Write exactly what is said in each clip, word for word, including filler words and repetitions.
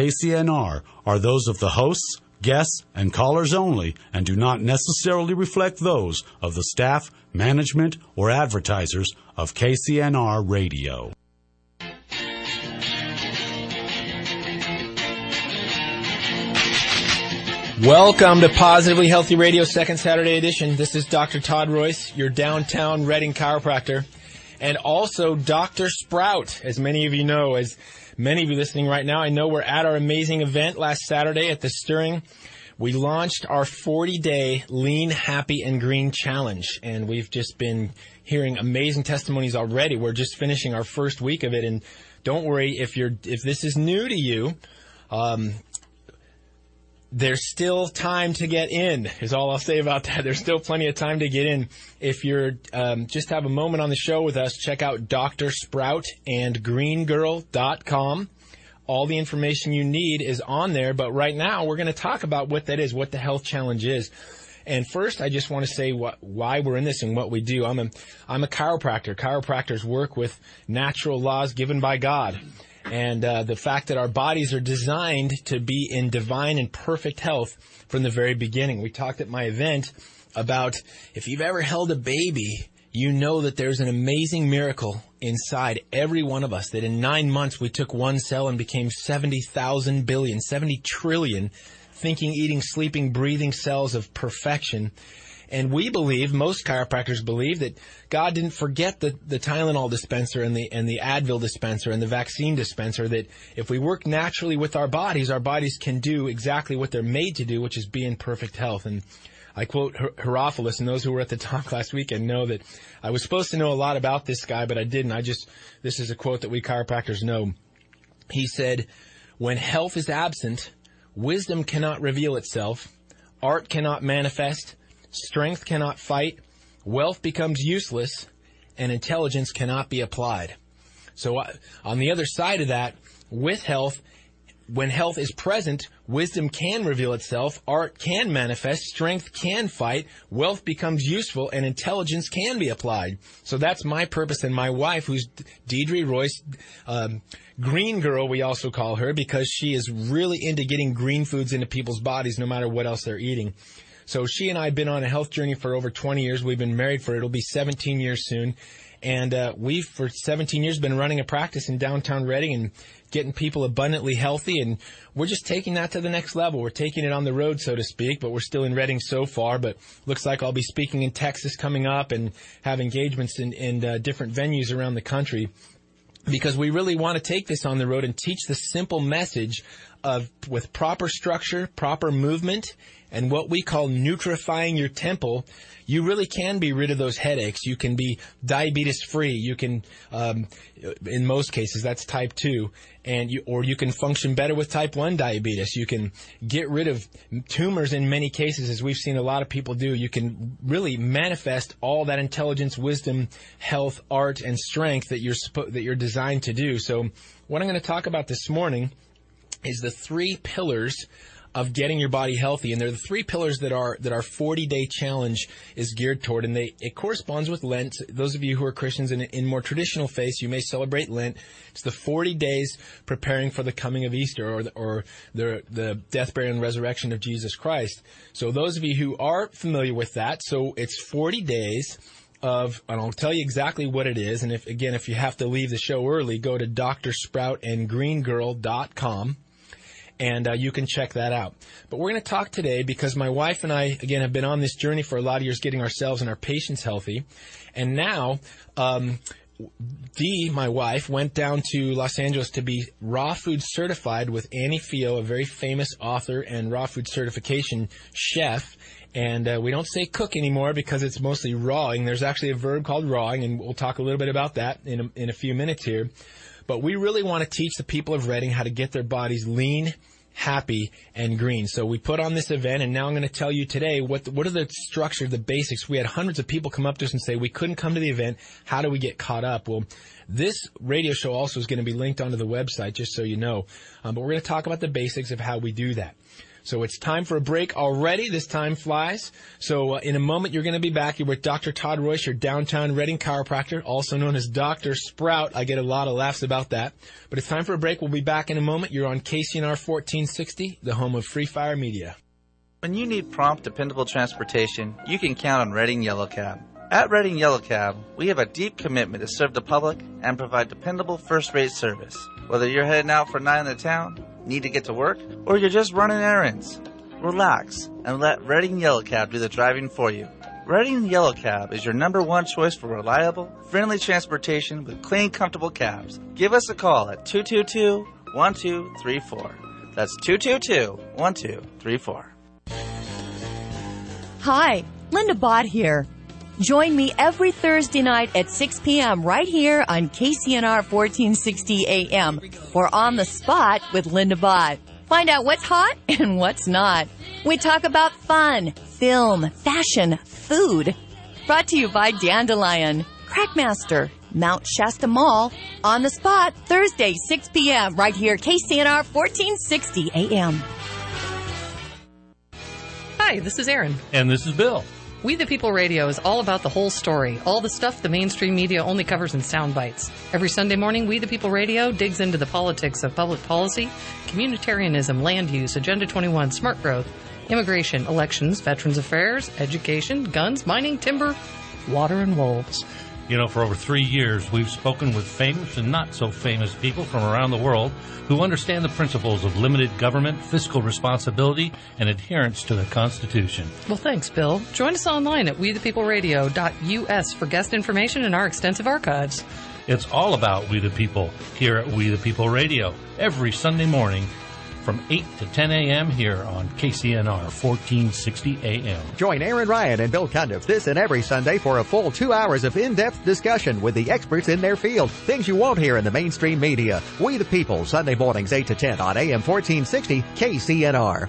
K C N R are those of the hosts, guests, and callers only and do not necessarily reflect those of the staff, management, or advertisers of K C N R Radio. Welcome to Positively Healthy Radio, second Saturday edition. This is Doctor Todd Royce, your downtown Reading chiropractor, and also Doctor Sprout, as many of you know. As many of you listening right now, I know we're at our amazing event last Saturday at the Stirring. We launched our forty-day Lean, Happy, and Green Challenge, and we've just been hearing amazing testimonies already. We're just finishing our first week of it, and don't worry if you're if this is new to you. Um, There's still time to get in, is all I'll say about that. There's still plenty of time to get in. If you're um, just have a moment on the show with us, check out D R Sprout and green girl dot com. All the information you need is on there, but right now we're going to talk about what that is, what the health challenge is. And first, I just want to say what, why we're in this and what we do. I'm a, I'm a chiropractor. Chiropractors work with natural laws given by God. And uh, the fact that our bodies are designed to be in divine and perfect health from the very beginning. We talked at my event about if you've ever held a baby, you know that there's an amazing miracle inside every one of us, that in nine months we took one cell and became seventy thousand billion, seventy trillion thinking, eating, sleeping, breathing cells of perfection. And we believe, most chiropractors believe, that God didn't forget the, the Tylenol dispenser and the and the Advil dispenser and the vaccine dispenser, that if we work naturally with our bodies, our bodies can do exactly what they're made to do, which is be in perfect health. And I quote Her- Herophilus, and those who were at the talk last weekend know that I was supposed to know a lot about this guy, but I didn't. I just, this is a quote that we chiropractors know. He said, "When health is absent, wisdom cannot reveal itself, art cannot manifest, strength cannot fight, wealth becomes useless, and intelligence cannot be applied." So uh, on the other side of that, with health, when health is present, wisdom can reveal itself, art can manifest, strength can fight, wealth becomes useful, and intelligence can be applied. So that's my purpose, and my wife, who's Deidre Royce, um, Green Girl, we also call her, because she is really into getting green foods into people's bodies no matter what else they're eating. So she and I have been on a health journey for over twenty years. We've been married for, it'll be seventeen years soon. And uh, we've, for seventeen years, been running a practice in downtown Reading and getting people abundantly healthy. And we're just taking that to the next level. We're taking it on the road, so to speak, but we're still in Reading so far. But looks like I'll be speaking in Texas coming up and have engagements in, in uh, different venues around the country, because we really want to take this on the road and teach the simple message of, with proper structure, proper movement, and what we call nutrifying your temple, you really can be rid of those headaches. You can be diabetes-free. You can, um, in most cases, that's type two, and you, or you can function better with type one diabetes. You can get rid of tumors in many cases, as we've seen a lot of people do. You can really manifest all that intelligence, wisdom, health, art, and strength that you're suppo- that you're designed to do. So what I'm going to talk about this morning is the three pillars of getting your body healthy. And they're the three pillars that our that our forty-day challenge is geared toward. And they it corresponds with Lent. Those of you who are Christians in, in more traditional faiths, you may celebrate Lent. It's the forty days preparing for the coming of Easter, or the, or the, the death, burial, and resurrection of Jesus Christ. So those of you who are familiar with that, so it's forty days of, and I'll tell you exactly what it is. And if again, if you have to leave the show early, go to D R Sprout and green girl dot com. And uh, you can check that out. But we're going to talk today because my wife and I, again, have been on this journey for a lot of years, getting ourselves and our patients healthy. And now, um, Dee, my wife, went down to Los Angeles to be raw food certified with Annie Fio, a very famous author and raw food certification chef. And uh, we don't say cook anymore because it's mostly rawing. There's actually a verb called rawing, and we'll talk a little bit about that in a, in a few minutes here. But we really want to teach the people of Reading how to get their bodies lean, happy, and green. So we put on this event, and now I'm going to tell you today what the, what are the structure, the basics. We had hundreds of people come up to us and say, we couldn't come to the event. How do we get caught up? Well, This radio show also is going to be linked onto the website, just so you know. Um, but we're going to talk about the basics of how we do that. So it's time for a break already. This time flies. So uh, in a moment, you're going to be back. You're with Doctor Todd Royce, your downtown Reading chiropractor, also known as Doctor Sprout. I get a lot of laughs about that. But it's time for a break. We'll be back in a moment. You're on K C N R fourteen sixty, the home of Free Fire Media. When you need prompt, dependable transportation, you can count on Reading Yellow Cab. At Reading Yellow Cab, we have a deep commitment to serve the public and provide dependable first-rate service. Whether you're heading out for a night in the town, need to get to work, or you're just running errands, relax and let Reading Yellow Cab do the driving for you. Reading Yellow Cab is your number one choice for reliable, friendly transportation with clean, comfortable cabs. Give us a call at two two two, one two three four. That's two two two, one two three four. Hi, Linda Bott here. Join me every Thursday night at six p.m. right here on K C N R fourteen sixty A M or On the Spot with Linda Bott. Find out what's hot and what's not. We talk about fun, film, fashion, food. Brought to you by Dandelion, Crackmaster, Mount Shasta Mall. On the Spot, Thursday, six p.m. right here, K C N R fourteen sixty A M. Hi, this is Erin. And this is Bill. We the People Radio is all about the whole story, all the stuff the mainstream media only covers in sound bites. Every Sunday morning, We the People Radio digs into the politics of public policy, communitarianism, land use, Agenda twenty-one, smart growth, immigration, elections, veterans affairs, education, guns, mining, timber, water, and wolves. You know, for over three years, we've spoken with famous and not so famous people from around the world who understand the principles of limited government, fiscal responsibility, and adherence to the Constitution. Well, thanks, Bill. Join us online at we the people radio dot U S for guest information and our extensive archives. It's all about We the People here at We the People Radio every Sunday morning from eight to ten a.m. here on K C N R fourteen sixty A M. Join Aaron Ryan and Bill Cundiff this and every Sunday for a full two hours of in-depth discussion with the experts in their field. Things you won't hear in the mainstream media. We the People, Sunday mornings eight to ten on A M fourteen sixty K C N R.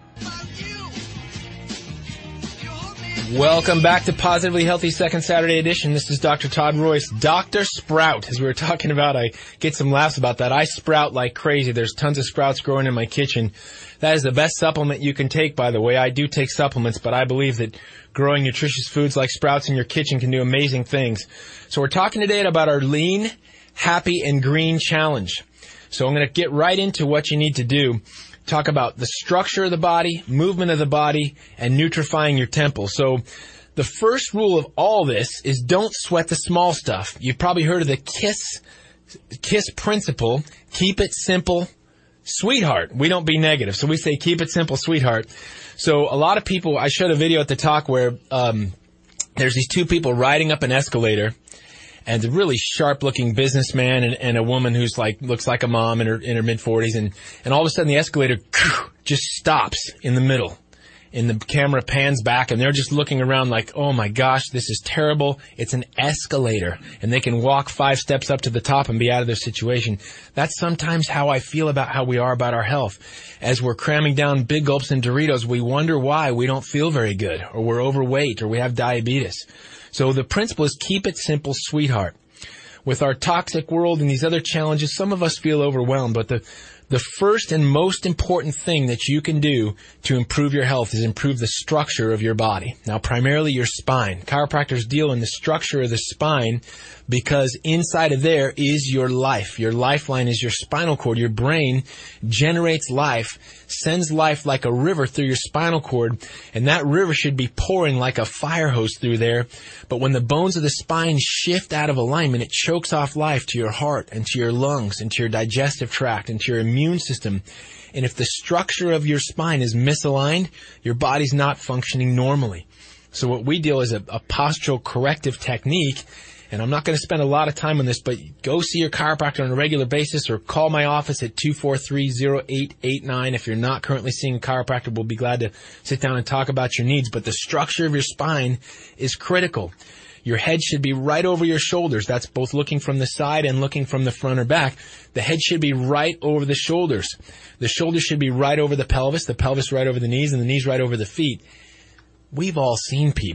Welcome back to Positively Healthy Second Saturday Edition. This is Doctor Todd Royce. Doctor Sprout, as we were talking about, I get some laughs about that. I sprout like crazy. There's tons of sprouts growing in my kitchen. That is the best supplement you can take, by the way. I do take supplements, but I believe that growing nutritious foods like sprouts in your kitchen can do amazing things. So we're talking today about our Lean, Happy, and Green Challenge. So I'm going to get right into what you need to do. Talk about the structure of the body, movement of the body, and nutrifying your temple. So the first rule of all this is don't sweat the small stuff. You've probably heard of the KISS, KISS principle. Keep it simple, sweetheart. We don't be negative. So we say keep it simple, sweetheart. So a lot of people, I showed a video at the talk where um, there's these two people riding up an escalator. And a really sharp-looking businessman and, and a woman who's like looks like a mom in her in her mid-forties, and and all of a sudden the escalator just stops in the middle, and the camera pans back, and they're just looking around like, oh my gosh, this is terrible. It's an escalator, and they can walk five steps up to the top and be out of their situation. That's sometimes how I feel about how we are about our health. As we're cramming down big gulps and Doritos, we wonder why we don't feel very good, or we're overweight, or we have diabetes. So the principle is keep it simple, sweetheart. With our toxic world and these other challenges, some of us feel overwhelmed, but the the first and most important thing that you can do to improve your health is improve the structure of your body. Now, primarily your spine. Chiropractors deal in the structure of the spine because inside of there is your life. Your lifeline is your spinal cord. Your brain generates life, sends life like a river through your spinal cord, and that river should be pouring like a fire hose through there. But when the bones of the spine shift out of alignment, it chokes off life to your heart and to your lungs and to your digestive tract and to your immune system. And if the structure of your spine is misaligned, your body's not functioning normally. So what we deal is a, a postural corrective technique. And I'm not going to spend a lot of time on this, but go see your chiropractor on a regular basis or call my office at two four three, zero eight eight nine. If you're not currently seeing a chiropractor, we'll be glad to sit down and talk about your needs. But the structure of your spine is critical. Your head should be right over your shoulders. That's both looking from the side and looking from the front or back. The head should be right over the shoulders. The shoulders should be right over the pelvis, the pelvis right over the knees, and the knees right over the feet. We've all seen people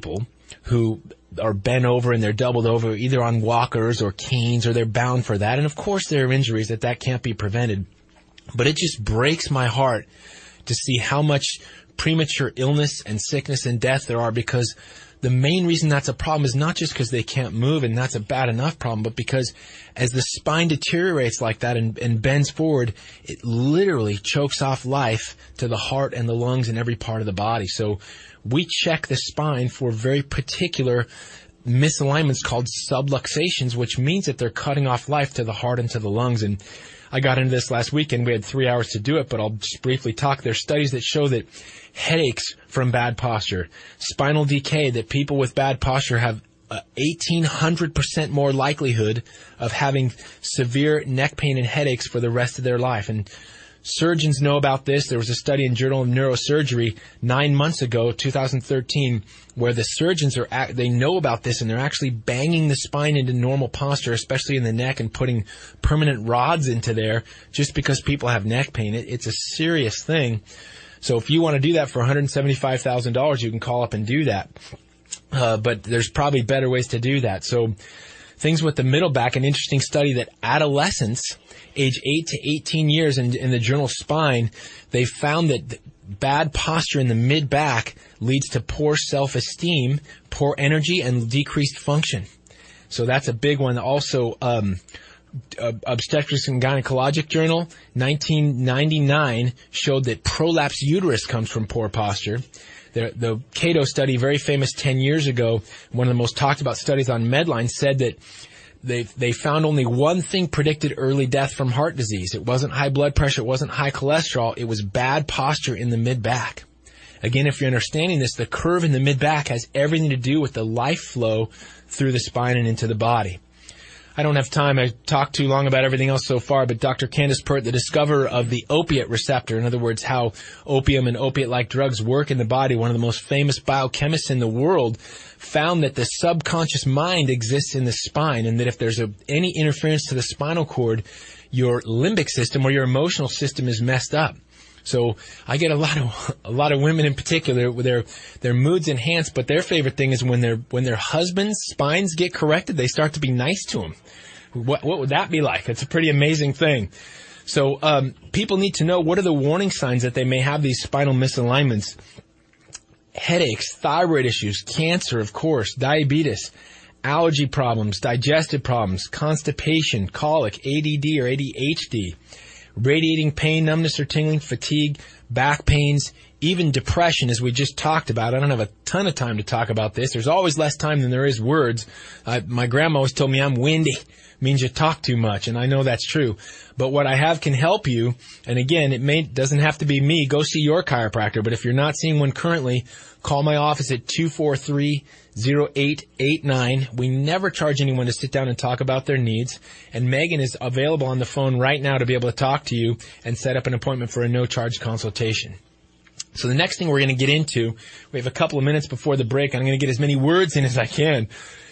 who are bent over and they're doubled over either on walkers or canes, or they're bound for that. And of course there are injuries that that can't be prevented. But it just breaks my heart to see how much premature illness and sickness and death there are, because the main reason that's a problem is not just because they can't move, and that's a bad enough problem, but because as the spine deteriorates like that and, and bends forward, it literally chokes off life to the heart and the lungs and every part of the body. So we check the spine for very particular misalignments called subluxations, which means that they're cutting off life to the heart and to the lungs. And I got into this last weekend. We had three hours to do it, but I'll just briefly talk. There's studies that show that headaches from bad posture, spinal decay, that people with bad posture have uh, eighteen hundred percent more likelihood of having severe neck pain and headaches for the rest of their life. And surgeons know about this. There was a study in Journal of Neurosurgery nine months ago, two thousand thirteen, where the surgeons are act- they know about this, and they're actually banging the spine into normal posture, especially in the neck, and putting permanent rods into there just because people have neck pain. It, it's a serious thing. So if you want to do that for one hundred seventy-five thousand dollars, you can call up and do that. Uh, but there's probably better ways to do that. So things with the middle back, an interesting study that adolescents age eight to eighteen years in, in the journal Spine, they found that bad posture in the mid-back leads to poor self-esteem, poor energy, and decreased function. So that's a big one. Also, um, Obstetrics and Gynecologic Journal, nineteen ninety-nine, showed that prolapsed uterus comes from poor posture. The, the Cato study, very famous ten years ago, one of the most talked about studies on Medline, said that they they found only one thing predicted early death from heart disease. It wasn't high blood pressure, it wasn't high cholesterol, it was bad posture in the mid-back. Again, if you're understanding this, the curve in the mid-back has everything to do with the life flow through the spine and into the body. I don't have time. I talked too long about everything else so far, but Doctor Candace Pert, the discoverer of the opiate receptor, in other words, how opium and opiate-like drugs work in the body, one of the most famous biochemists in the world, found that the subconscious mind exists in the spine, and that if there's a, any interference to the spinal cord, your limbic system or your emotional system is messed up. So I get a lot of a lot of women in particular with their their moods enhanced, but their favorite thing is when their when their husbands' spines get corrected, they start to be nice to them. What what would that be like? It's a pretty amazing thing. So um, people need to know, what are the warning signs that they may have these spinal misalignments? Headaches, thyroid issues, cancer, of course, diabetes, allergy problems, digestive problems, constipation, colic, A D D or A D H D. Radiating pain, numbness or tingling, fatigue, back pains, even depression, as we just talked about. I don't have a ton of time to talk about this. There's always less time than there is words. I, my grandma always told me I'm windy. It means you talk too much, and I know that's true. But what I have can help you, and again, it may doesn't have to be me. Go see your chiropractor, but if you're not seeing one currently, call my office at two four three, zero eight eight nine. We never charge anyone to sit down and talk about their needs. And Megan is available on the phone right now to be able to talk to you and set up an appointment for a no-charge consultation. So the next thing we're going to get into, we have a couple of minutes before the break. I'm going to get as many words in as I can.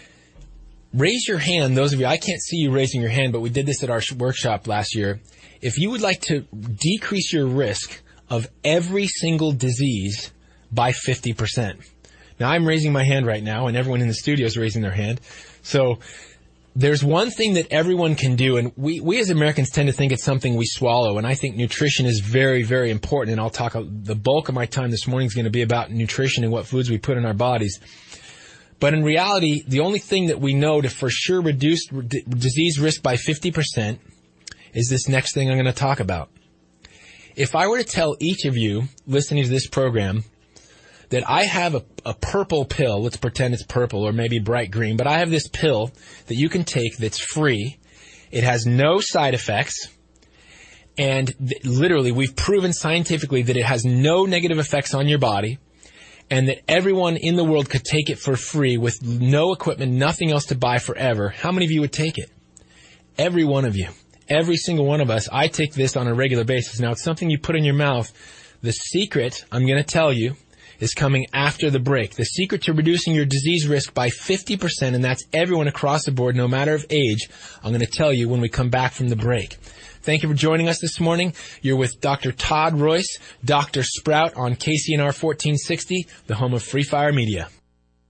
Raise your hand, those of you, I can't see you raising your hand, but we did this at our workshop last year. If you would like to decrease your risk of every single disease by fifty percent. Now, I'm raising my hand right now, and everyone in the studio is raising their hand. So there's one thing that everyone can do, and we, we as Americans tend to think it's something we swallow, and I think nutrition is very, very important, and I'll talk, the bulk of my time this morning is going to be about nutrition and what foods we put in our bodies. But in reality, the only thing that we know to for sure reduce d- disease risk by fifty percent is this next thing I'm going to talk about. If I were to tell each of you listening to this program that I have a, a purple pill, let's pretend it's purple or maybe bright green, but I have this pill that you can take that's free, it has no side effects, and th- literally we've proven scientifically that it has no negative effects on your body, and that everyone in the world could take it for free with no equipment, nothing else to buy forever, how many of you would take it? Every one of you. Every single one of us. I take this on a regular basis. Now, it's something you put in your mouth. The secret, I'm going to tell you, is coming after the break. The secret to reducing your disease risk by fifty percent, and that's everyone across the board, no matter of age, I'm going to tell you when we come back from the break. Thank you for joining us this morning. You're with Doctor Todd Royce, Doctor Sprout on K C N R fourteen sixty, the home of Free Fire Media.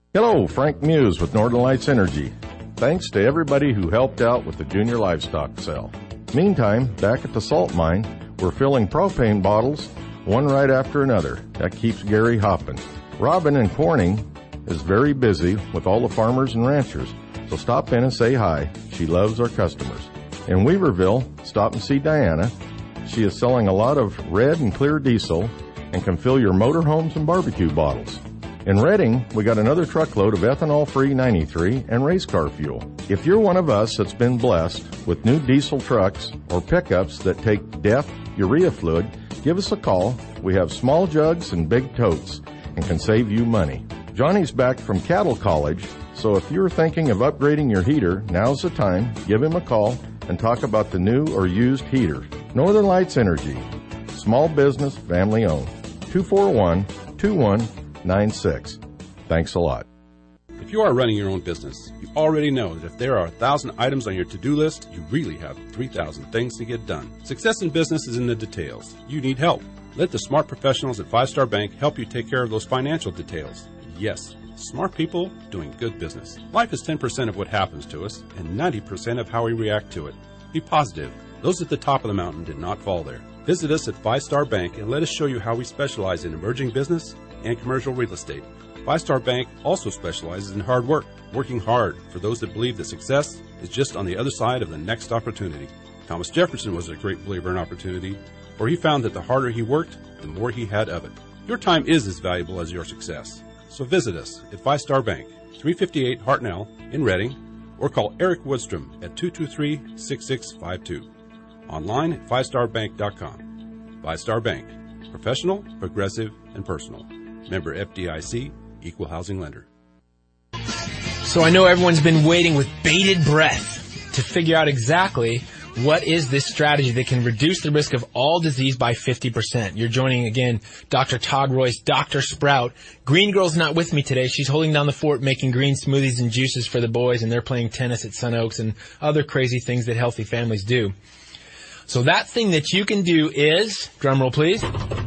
Hello, Frank Muse with Northern Lights Energy. Thanks to everybody who helped out with the junior livestock sale. Meantime, back at the salt mine, we're filling propane bottles, one right after another. That keeps Gary hopping. Robin in Corning is very busy with all the farmers and ranchers, so stop in and say hi. She loves our customers. In Weaverville, stop and see Diana. She is selling a lot of red and clear diesel and can fill your motorhomes and barbecue bottles. In Redding, we got another truckload of ethanol-free ninety-three and race car fuel. If you're one of us that's been blessed with new diesel trucks or pickups that take D E F urea fluid, give us a call. We have small jugs and big totes and can save you money. Johnny's back from Cattle College, so if you're thinking of upgrading your heater, now's the time. Give him a call and talk about the new or used heater. Northern Lights Energy, small business, family owned. two four one, two one nine six. Thanks a lot. If you are running your own business, you already know that if there are one thousand items on your to-do list, you really have three thousand things to get done. Success in business is in the details. You need help. Let the smart professionals at Five Star Bank help you take care of those financial details. Yes, smart people doing good business. Life is ten percent of what happens to us and ninety percent of how we react to it. Be positive. Those at the top of the mountain did not fall there. Visit us at Five Star Bank and let us show you how we specialize in emerging business and commercial real estate. Five Star Bank also specializes in hard work, working hard for those that believe that success is just on the other side of the next opportunity. Thomas Jefferson was a great believer in opportunity, for he found that the harder he worked, the more he had of it. Your time is as valuable as your success. So visit us at Five Star Bank, three fifty-eight Hartnell in Redding, or call Eric Woodstrom at two two three, six six five two. Online at five star bank dot com. Five Star Bank, professional, progressive, and personal. Member F D I C, Equal Housing Lender. So I know everyone's been waiting with bated breath to figure out exactly what is this strategy that can reduce the risk of all disease by fifty percent. You're joining, again, Doctor Todd Royce, Doctor Sprout. Green Girl's not with me today. She's holding down the fort, making green smoothies and juices for the boys, and they're playing tennis at Sun Oaks and other crazy things that healthy families do. So that thing that you can do is, drumroll please,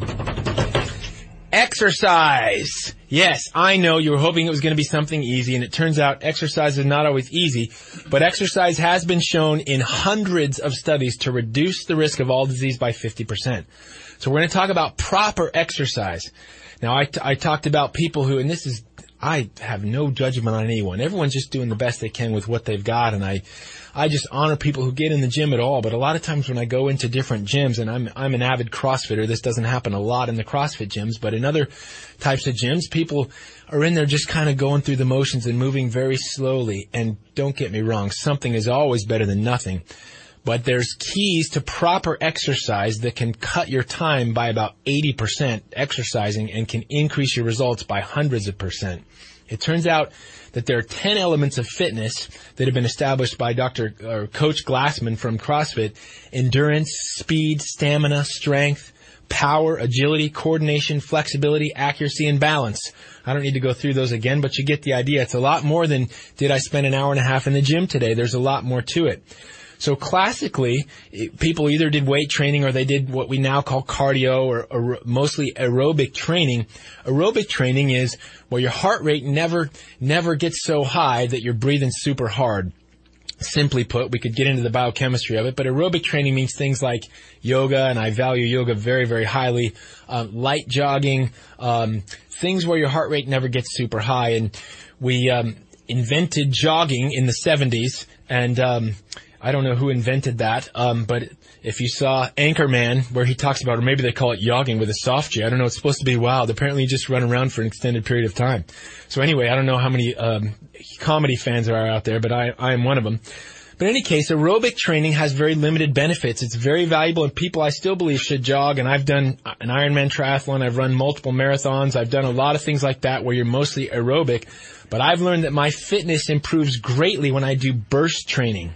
exercise. Yes, I know you were hoping it was going to be something easy, and it turns out exercise is not always easy, but exercise has been shown in hundreds of studies to reduce the risk of all disease by fifty percent. So we're going to talk about proper exercise. Now, I, t- I talked about people who, and this is, I have no judgment on anyone. Everyone's just doing the best they can with what they've got, and I I just honor people who get in the gym at all. But a lot of times when I go into different gyms, and I'm I'm an avid CrossFitter, this doesn't happen a lot in the CrossFit gyms, but in other types of gyms, people are in there just kind of going through the motions and moving very slowly. And don't get me wrong, something is always better than nothing. But there's keys to proper exercise that can cut your time by about eighty percent exercising and can increase your results by hundreds of percent. It turns out that there are ten elements of fitness that have been established by Doctor or Coach Glassman from CrossFit: endurance, speed, stamina, strength, power, agility, coordination, flexibility, accuracy, and balance. I don't need to go through those again, but you get the idea. It's a lot more than, did I spend an hour and a half in the gym today? There's a lot more to it. So classically, people either did weight training or they did what we now call cardio or, or mostly aerobic training. Aerobic training is where your heart rate never, never gets so high that you're breathing super hard. Simply put, we could get into the biochemistry of it, but aerobic training means things like yoga, and I value yoga very, very highly, um, light jogging, um, things where your heart rate never gets super high. And we um, invented jogging in the seventies, and um I don't know who invented that, um, but if you saw Anchorman, where he talks about, or maybe they call it yogging with a soft J, I don't know, it's supposed to be wild. Apparently you just run around for an extended period of time. So anyway, I don't know how many um, comedy fans there are out there, but I, I am one of them. But in any case, aerobic training has very limited benefits. It's very valuable, and people I still believe should jog, and I've done an Ironman triathlon, I've run multiple marathons, I've done a lot of things like that where you're mostly aerobic, but I've learned that my fitness improves greatly when I do burst training.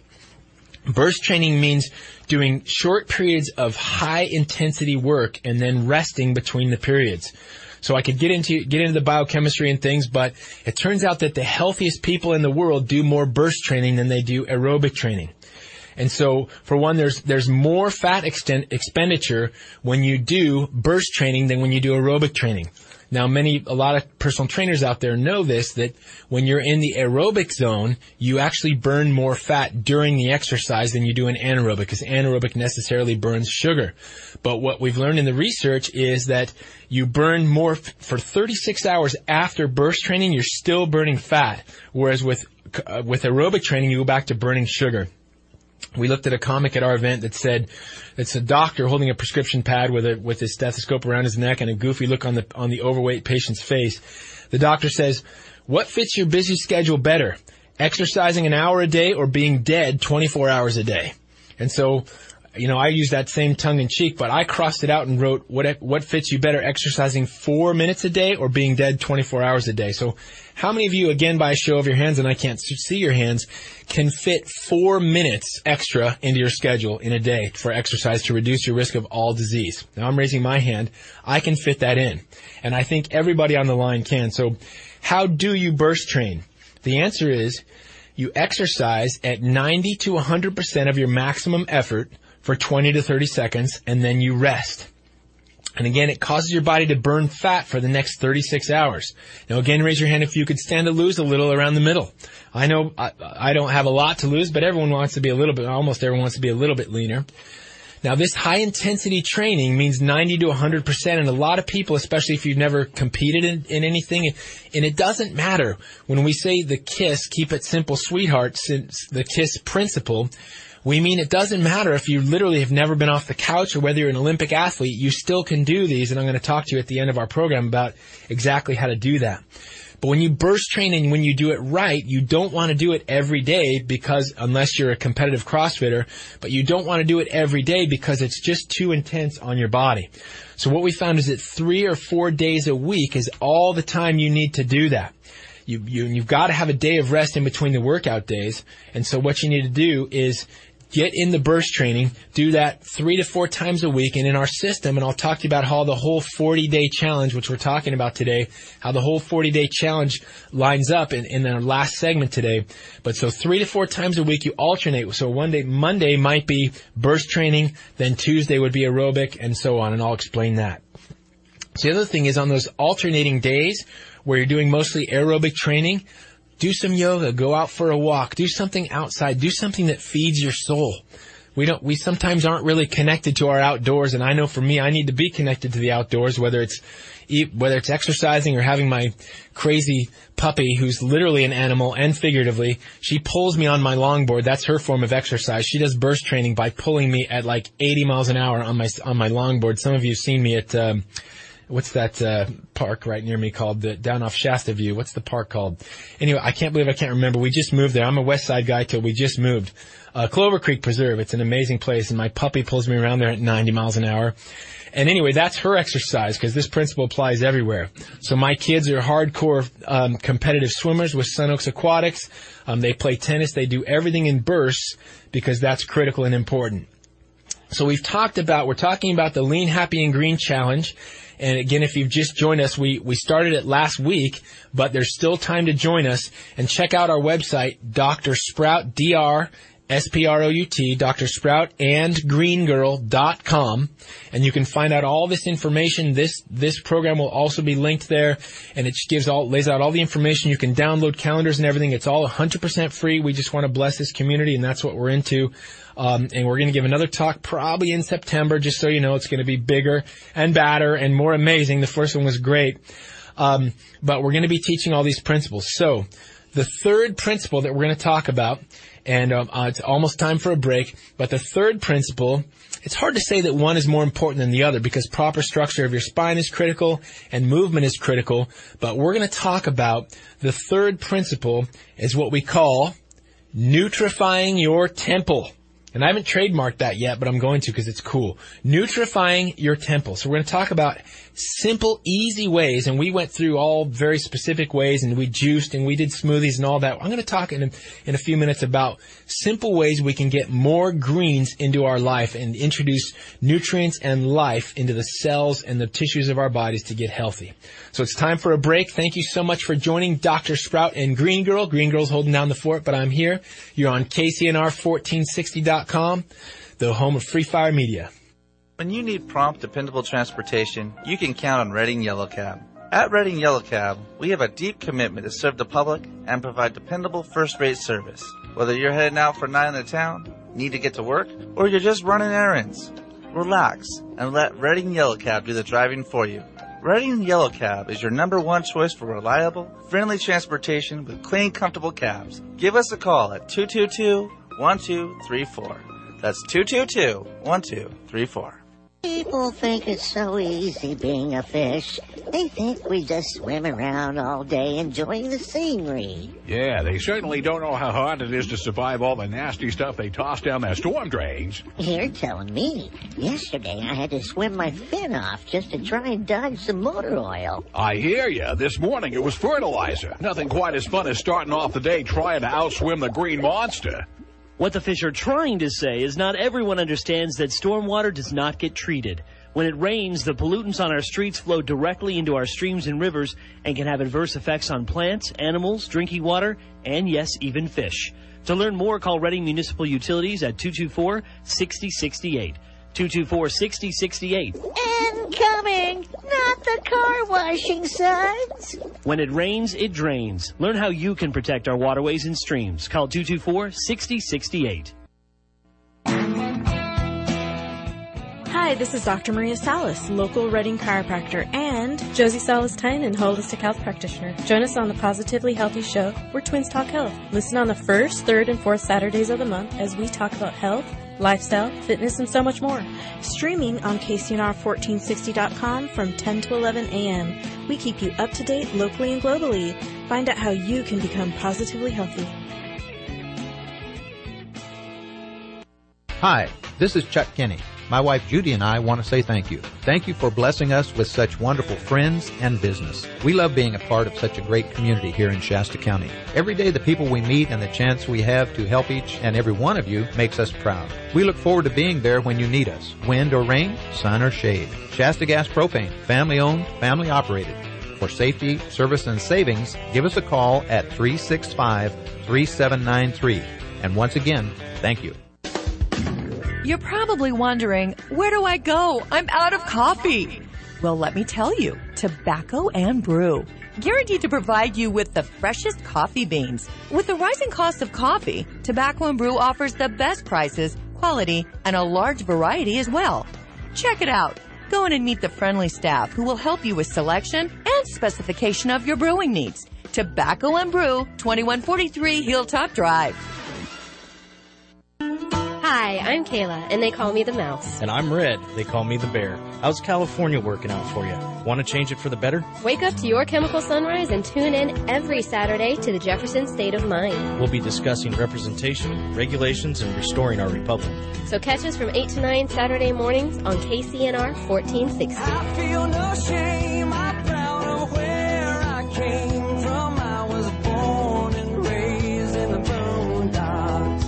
Burst training means doing short periods of high intensity work and then resting between the periods. So I could get into get into the biochemistry and things, but it turns out that the healthiest people in the world do more burst training than they do aerobic training. And so, for one, there's there's more fat extent, expenditure when you do burst training than when you do aerobic training. Now, many, a lot of personal trainers out there know this, that when you're in the aerobic zone, you actually burn more fat during the exercise than you do in anaerobic, because anaerobic necessarily burns sugar. But what we've learned in the research is that you burn more f- for thirty-six hours after burst training, you're still burning fat, whereas with uh, with aerobic training, you go back to burning sugar. We looked at a comic at our event that said, it's a doctor holding a prescription pad with a, with his stethoscope around his neck and a goofy look on the, on the overweight patient's face. The doctor says, what fits your busy schedule better? Exercising an hour a day or being dead twenty-four hours a day? And so, you know, I use that same tongue in cheek, but I crossed it out and wrote, what, what fits you better, exercising four minutes a day or being dead twenty-four hours a day? So how many of you, again, by a show of your hands, and I can't see your hands, can fit four minutes extra into your schedule in a day for exercise to reduce your risk of all disease? Now, I'm raising my hand. I can fit that in. And I think everybody on the line can. So how do you burst train? The answer is you exercise at ninety to one hundred percent of your maximum effort for twenty to thirty seconds, and then you rest. And again, it causes your body to burn fat for the next thirty-six hours. Now again, raise your hand if you could stand to lose a little around the middle. I know I, I don't have a lot to lose, but everyone wants to be a little bit, almost everyone wants to be a little bit leaner. Now this high intensity training means ninety to one hundred percent, and a lot of people, especially if you've never competed in, in anything, and it doesn't matter. When we say the KISS, keep it simple, sweetheart, since the KISS principle, we mean it doesn't matter if you literally have never been off the couch or whether you're an Olympic athlete, you still can do these, and I'm going to talk to you at the end of our program about exactly how to do that. But when you burst train and when you do it right, you don't want to do it every day because, unless you're a competitive CrossFitter, but you don't want to do it every day because it's just too intense on your body. So what we found is that three or four days a week is all the time you need to do that. You, you, you've got to have a day of rest in between the workout days, and so what you need to do is get in the burst training, do that three to four times a week, and in our system, and I'll talk to you about how the whole forty-day challenge, which we're talking about today, how the whole forty-day challenge lines up in, in our last segment today. But so three to four times a week, you alternate. So one day, Monday might be burst training, then Tuesday would be aerobic, and so on, and I'll explain that. So the other thing is, on those alternating days where you're doing mostly aerobic training, do some yoga, go out for a walk, do something outside, do something that feeds your soul. We don't, we sometimes aren't really connected to our outdoors, and I know for me, I need to be connected to the outdoors, whether it's, whether it's exercising or having my crazy puppy, who's literally an animal and figuratively. She pulls me on my longboard. That's her form of exercise. She does burst training by pulling me at like eighty miles an hour on my, on my longboard. Some of you have seen me at, um, What's that uh, park right near me called? The, down off Shasta View. What's the park called? Anyway, I can't believe I can't remember. We just moved there. I'm a West Side guy till we just moved. Uh, Clover Creek Preserve. It's an amazing place, and my puppy pulls me around there at ninety miles an hour. And anyway, that's her exercise, because this principle applies everywhere. So my kids are hardcore um, competitive swimmers with Sun Oaks Aquatics. Um, they play tennis. They do everything in bursts because that's critical and important. So we've talked about, we're talking about the Lean, Happy, and Green Challenge. And again, if you've just joined us, we, we started it last week, but there's still time to join us. And check out our website, Doctor Sprout, D R S P R O U T, Doctor Sprout and Green Girl dot com. And you can find out all this information. This, this program will also be linked there, and it gives all, lays out all the information. You can download calendars and everything. It's all one hundred percent free. We just want to bless this community, and that's what we're into. Um, and we're going to give another talk probably in September, just so you know. It's going to be bigger and badder and more amazing. The first one was great. Um, but we're going to be teaching all these principles. So the third principle that we're going to talk about, and um, uh, it's almost time for a break, but the third principle, it's hard to say that one is more important than the other because proper structure of your spine is critical and movement is critical. But we're going to talk about the third principle is what we call nutrifying your temple. And I haven't trademarked that yet, but I'm going to because it's cool. Nutrifying your temple. So we're going to talk about simple, easy ways, and we went through all very specific ways, and we juiced, and we did smoothies and all that. I'm going to talk in a, in a few minutes about simple ways we can get more greens into our life and introduce nutrients and life into the cells and the tissues of our bodies to get healthy. So it's time for a break. Thank you so much for joining Doctor Sprout and Green Girl. Green Girl's holding down the fort, but I'm here. You're on K C N R fourteen sixty dot dot com, the home of Free Fire Media. When you need prompt, dependable transportation, you can count on Reading Yellow Cab. At Reading Yellow Cab, we have a deep commitment to serve the public and provide dependable first-rate service. Whether you're heading out for a night in the town, need to get to work, or you're just running errands, relax and let Reading Yellow Cab do the driving for you. Reading Yellow Cab is your number one choice for reliable, friendly transportation with clean, comfortable cabs. Give us a call at two two two, one two three four. That's two two two, one two three four. People think it's so easy being a fish. They think we just swim around all day enjoying the scenery. Yeah, they certainly don't know how hard it is to survive all the nasty stuff they toss down their storm drains. You're telling me. Yesterday I had to swim my fin off just to try and dodge some motor oil. I hear ya. This morning it was fertilizer. Nothing quite as fun as starting off the day trying to outswim the green monster. What the fish are trying to say is not everyone understands that stormwater does not get treated. When it rains, the pollutants on our streets flow directly into our streams and rivers and can have adverse effects on plants, animals, drinking water, and yes, even fish. To learn more, call Reading Municipal Utilities at two two four, six zero six eight. two two four, six zero six eight. Incoming! Not the car washing suds! When it rains, it drains. Learn how you can protect our waterways and streams. Call two two four, six zero six eight. Hi, this is Doctor Maria Salas, local Reading chiropractor, and Josie Salas-Tynan, holistic health practitioner. Join us on the Positively Healthy Show, where twins talk health. Listen on the first, third, and fourth Saturdays of the month as we talk about health, lifestyle, fitness, and so much more. Streaming on K C N R fourteen sixty dot com from ten to eleven a.m. We keep you up to date locally and globally. Find out how you can become positively healthy. Hi, this is Chuck Kinney. My wife Judy and I want to say thank you. Thank you for blessing us with such wonderful friends and business. We love being a part of such a great community here in Shasta County. Every day the people we meet and the chance we have to help each and every one of you makes us proud. We look forward to being there when you need us. Wind or rain, sun or shade. Shasta Gas Propane, family owned, family operated. For safety, service, and savings, give us a call at three six five, three seven nine three. And once again, thank you. You're probably wondering, where do I go? I'm out of coffee. Well, let me tell you, Tobacco and Brew. Guaranteed to provide you with the freshest coffee beans. With the rising cost of coffee, Tobacco and Brew offers the best prices, quality, and a large variety as well. Check it out. Go in and meet the friendly staff who will help you with selection and specification of your brewing needs. Tobacco and Brew, twenty-one forty-three Hilltop Drive. Hi, I'm Kayla, and they call me the Mouse. And I'm Red. They call me the Bear. How's California working out for you? Want to change it for the better? Wake up to your chemical sunrise and tune in every Saturday to the Jefferson State of Mind. We'll be discussing representation, regulations, and restoring our republic. So catch us from eight to nine Saturday mornings on K C N R fourteen sixty. I feel no shame. I'm proud of where I came from. I was born and raised in the boondocks.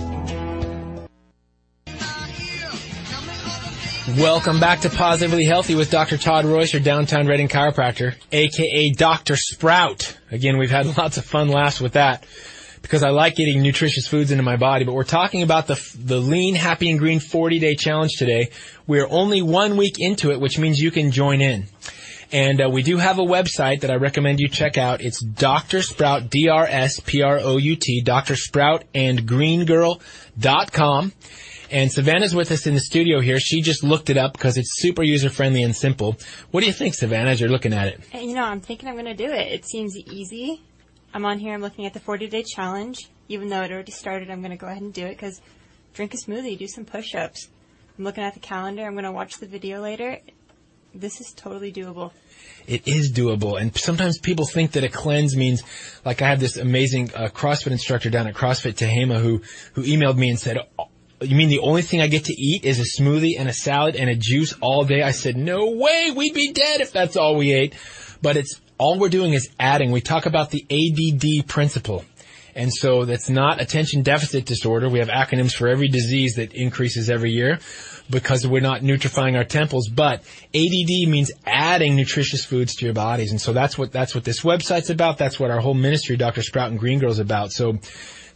Welcome back to Positively Healthy with Doctor Todd Royce, your downtown Reading chiropractor, a k a. Doctor Sprout. Again, we've had lots of fun laughs with that because I like getting nutritious foods into my body, but we're talking about the the Lean, Happy, and Green forty-day challenge today. We're only one week into it, which means you can join in. And uh, we do have a website that I recommend you check out. It's Doctor Sprout, D R S P R O U T, Doctor Sprout and Green Girl dot com. And Savannah's with us in the studio here. She just looked it up because it's super user-friendly and simple. What do you think, Savannah, as you're looking at it? You know, I'm thinking I'm going to do it. It seems easy. I'm on here. I'm looking at the forty-day challenge. Even though it already started, I'm going to go ahead and do it because drink a smoothie, do some push-ups. I'm looking at the calendar. I'm going to watch the video later. This is totally doable. It is doable. And sometimes people think that a cleanse means, like I have this amazing uh, CrossFit instructor down at CrossFit Tehama who, who emailed me and said, oh, you mean the only thing I get to eat is a smoothie and a salad and a juice all day? I said, no way, we'd be dead if that's all we ate. But it's all we're doing is adding. We talk about the A D D principle. And so that's not attention deficit disorder. We have acronyms for every disease that increases every year because we're not nutrifying our temples. But A D D means adding nutritious foods to your bodies. And so that's what that's what this website's about. That's what our whole ministry, Doctor Sprout and Green Girl, is about. So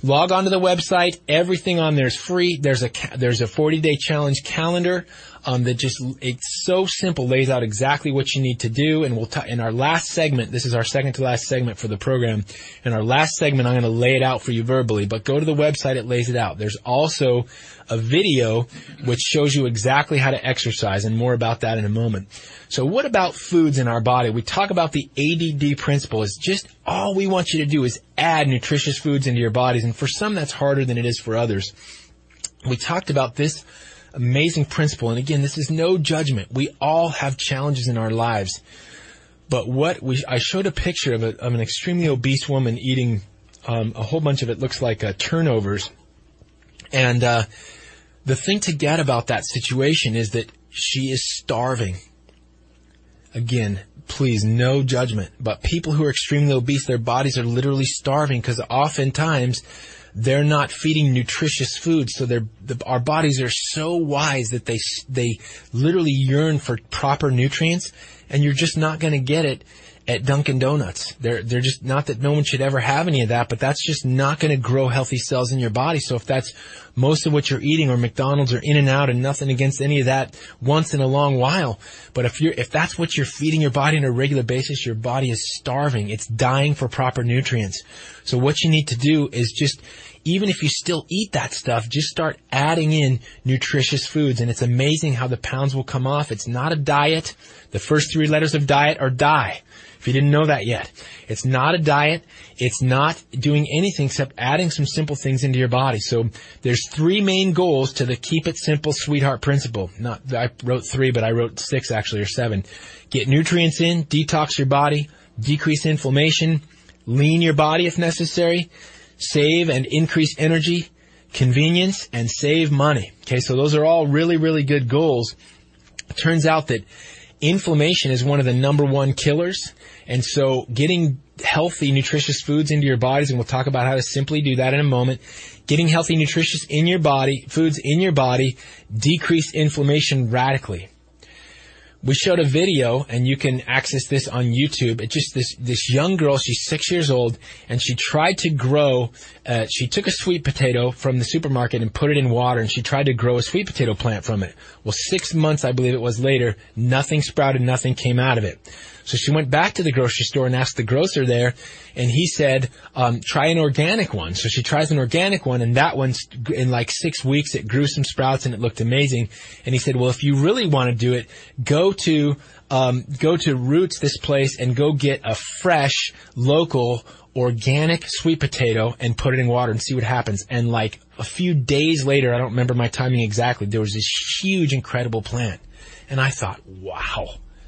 Log on to the website. Everything on there is free. There's a ca- there's a forty-day challenge calendar um, that just, it's so simple, lays out exactly what you need to do. And we'll t- in our last segment, this is our second to last segment for the program. In our last segment, I'm going to lay it out for you verbally. But go to the website, it lays it out. There's also a video which shows you exactly how to exercise, and more about that in a moment. So what about foods in our body? We talk about the A D D principle. Is just all we want you to do is add nutritious foods into your bodies. And for some, that's harder than it is for others. We talked about this amazing principle. And again, this is no judgment. We all have challenges in our lives. But what we, I showed a picture of, a, of an extremely obese woman eating um, a whole bunch of it looks like uh, turnovers. And uh, the thing to get about that situation is that she is starving. Again, please, no judgment. But people who are extremely obese, their bodies are literally starving because oftentimes they're not feeding nutritious food. So they're, the, our bodies are so wise that they they literally yearn for proper nutrients, and you're just not going to get it at Dunkin' Donuts. They're, they're just, not that no one should ever have any of that, but that's just not going to grow healthy cells in your body. So if that's most of what you're eating, or McDonald's or In-N-Out, and nothing against any of that once in a long while, but if you're, if that's what you're feeding your body on a regular basis, your body is starving. It's dying for proper nutrients. So what you need to do is just, even if you still eat that stuff, just start adding in nutritious foods. And it's amazing how the pounds will come off. It's not a diet. The first three letters of diet are die. If you didn't know that yet, it's not a diet. It's not doing anything except adding some simple things into your body. So there's three main goals to the Keep It Simple Sweetheart principle. Not, I wrote three, but I wrote six actually, or seven. Get nutrients in, detox your body, decrease inflammation, lean your body if necessary, save and increase energy, convenience, and save money. Okay, so those are all really, really good goals. It turns out that inflammation is one of the number one killers. And so getting healthy, nutritious foods into your bodies, and we'll talk about how to simply do that in a moment, getting healthy, nutritious in your body, foods in your body, decrease inflammation radically. We showed a video, and you can access this on YouTube. It's just this, this young girl, she's six years old, and she tried to grow, uh, she took a sweet potato from the supermarket and put it in water, and she tried to grow a sweet potato plant from it. Well, six months, I believe it was later, nothing sprouted, nothing came out of it. So she went back to the grocery store and asked the grocer there, and he said, um, try an organic one. So she tries an organic one, and that one, in like six weeks, it grew some sprouts and it looked amazing. And he said, well, if you really want to do it, go to, um, go to Roots, this place, and go get a fresh, local, organic sweet potato and put it in water and see what happens. And like a few days later, I don't remember my timing exactly, there was this huge, incredible plant. And I thought, wow.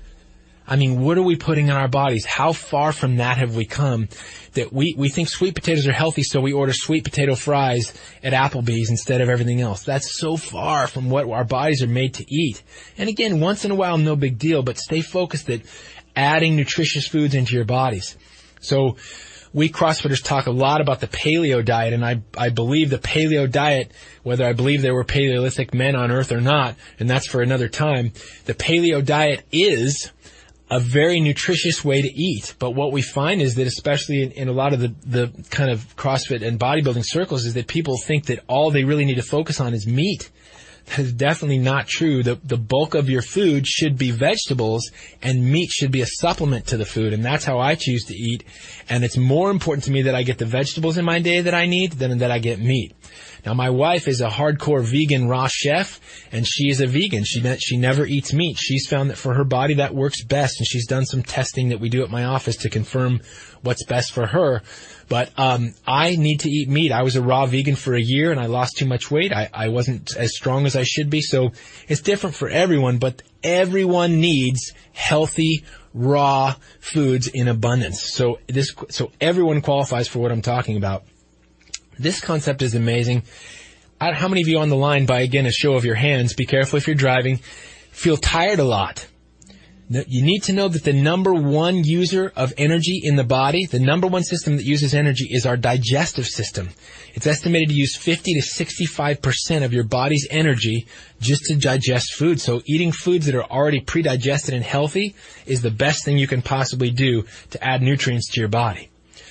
I mean, what are we putting in our bodies? How far from that have we come that we, we think sweet potatoes are healthy, so we order sweet potato fries at Applebee's instead of everything else. That's so far from what our bodies are made to eat. And again, once in a while, no big deal, but stay focused at adding nutritious foods into your bodies. So we CrossFitters talk a lot about the paleo diet, and I, I believe the paleo diet, whether I believe there were Paleolithic men on Earth or not, and that's for another time, the paleo diet is a very nutritious way to eat. But what we find is that, especially in, in a lot of the, the kind of CrossFit and bodybuilding circles, is that people think that all they really need to focus on is meat. That is definitely not true. The, the bulk of your food should be vegetables, and meat should be a supplement to the food. And that's how I choose to eat. And it's more important to me that I get the vegetables in my day that I need than that I get meat. Now, my wife is a hardcore vegan raw chef, and she is a vegan. She she never eats meat. She's found that for her body that works best, and she's done some testing that we do at my office to confirm what's best for her. But um I need to eat meat. I was a raw vegan for a year, and I lost too much weight. I, I wasn't as strong as I should be, so it's different for everyone, but everyone needs healthy, raw foods in abundance. So this so everyone qualifies for what I'm talking about. This concept is amazing. I don't, how many of you on the line, by, again, a show of your hands, be careful if you're driving, feel tired a lot? You need to know that the number one user of energy in the body, the number one system that uses energy, is our digestive system. It's estimated to use fifty to sixty-five percent of your body's energy just to digest food. So eating foods that are already pre-digested and healthy is the best thing you can possibly do to add nutrients to your body.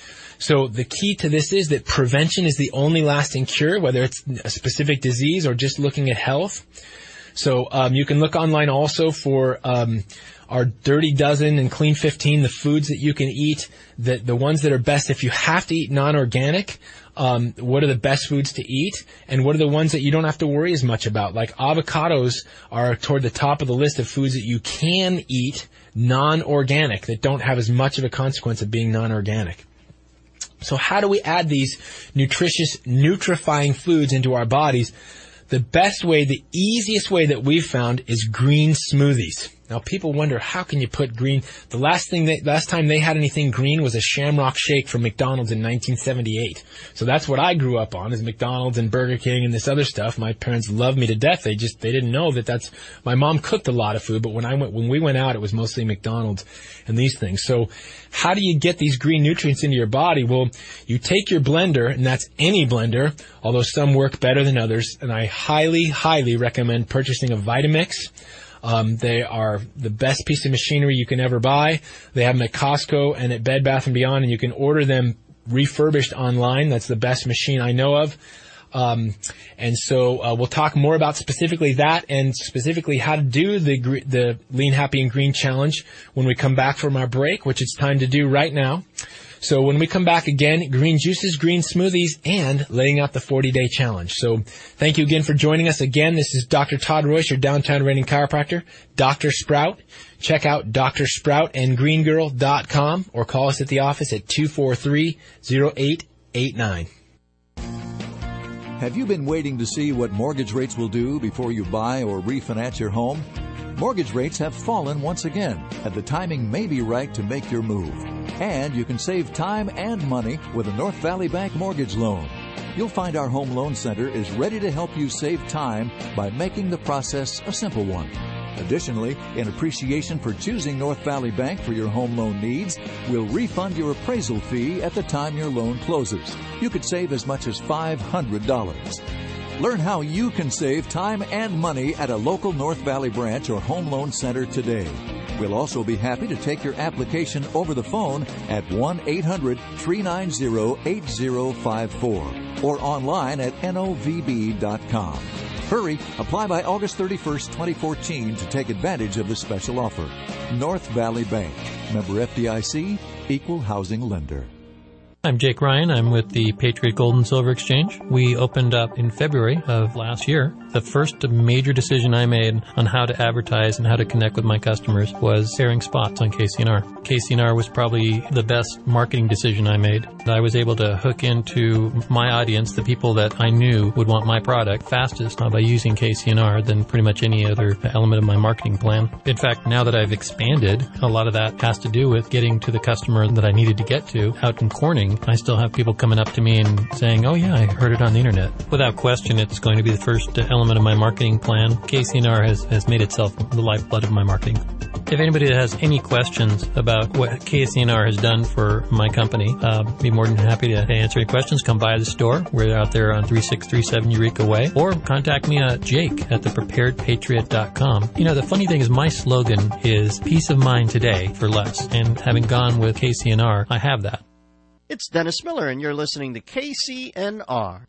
So the key to this is that prevention is the only lasting cure, whether it's a specific disease or just looking at health. So um, you can look online also for um, our Dirty Dozen and Clean fifteen, the foods that you can eat, the, the ones that are best if you have to eat non-organic. Um, what are the best foods to eat, and what are the ones that you don't have to worry as much about? Like avocados are toward the top of the list of foods that you can eat non-organic, that don't have as much of a consequence of being non-organic. So how do we add these nutritious, nutrifying foods into our bodies? The best way, the easiest way that we've found is green smoothies. Now, people wonder, how can you put green? The last thing they, last time they had anything green was a Shamrock Shake from McDonald's in nineteen seventy-eight. So that's what I grew up on, is McDonald's and Burger King and this other stuff. My parents loved me to death. They just, they didn't know that that's, my mom cooked a lot of food, but when I went, when we went out, it was mostly McDonald's and these things. So how do you get these green nutrients into your body? Well, you take your blender, and that's any blender, although some work better than others, and I highly, highly recommend purchasing a Vitamix. Um, they are the best piece of machinery you can ever buy. They have them at Costco and at Bed Bath and Beyond, and you can order them refurbished online. That's the best machine I know of. Um, and so uh, we'll talk more about specifically that, and specifically how to do the gre- the Lean, Happy, and Green Challenge when we come back from our break, which it's time to do right now. So when we come back again, green juices, green smoothies, and laying out the forty-day challenge. So thank you again for joining us. Again, this is Doctor Todd Royce, your downtown Reading chiropractor, Doctor Sprout. Check out Doctor Sprout and green girl dot com or call us at the office at two four three, zero eight eight nine. Have you been waiting to see what mortgage rates will do before you buy or refinance your home? Mortgage rates have fallen once again, and the timing may be right to make your move. And you can save time and money with a North Valley Bank mortgage loan. You'll find our Home Loan Center is ready to help you save time by making the process a simple one. Additionally, in appreciation for choosing North Valley Bank for your home loan needs, we'll refund your appraisal fee at the time your loan closes. You could save as much as five hundred dollars. Learn how you can save time and money at a local North Valley branch or Home Loan Center today. We'll also be happy to take your application over the phone at one eight hundred, three nine zero, eight zero five four or online at N O V B dot com. Hurry, apply by August thirty-first, twenty fourteen to take advantage of this special offer. North Valley Bank, member F D I C, equal housing lender. I'm Jake Ryan. I'm with the Patriot Gold and Silver Exchange. We opened up in February of last year. The first major decision I made on how to advertise and how to connect with my customers was airing spots on K C N R. K C N R was probably the best marketing decision I made. I was able to hook into my audience, the people that I knew would want my product, fastest by using K C N R than pretty much any other element of my marketing plan. In fact, now that I've expanded, a lot of that has to do with getting to the customer that I needed to get to out in Corning. I still have people coming up to me and saying, oh yeah, I heard it on the internet. Without question, it's going to be the first element of my marketing plan. K C N R has, has made itself the lifeblood of my marketing. If anybody has any questions about what K C N R has done for my company, uh, be more than happy to answer any questions. Come by the store. We're out there on three six three seven Eureka Way. Or contact me at Jake at the prepared patriot dot com. You know, the funny thing is my slogan is peace of mind today for less. And having gone with K C N R, I have that. It's Dennis Miller, and you're listening to K C N R.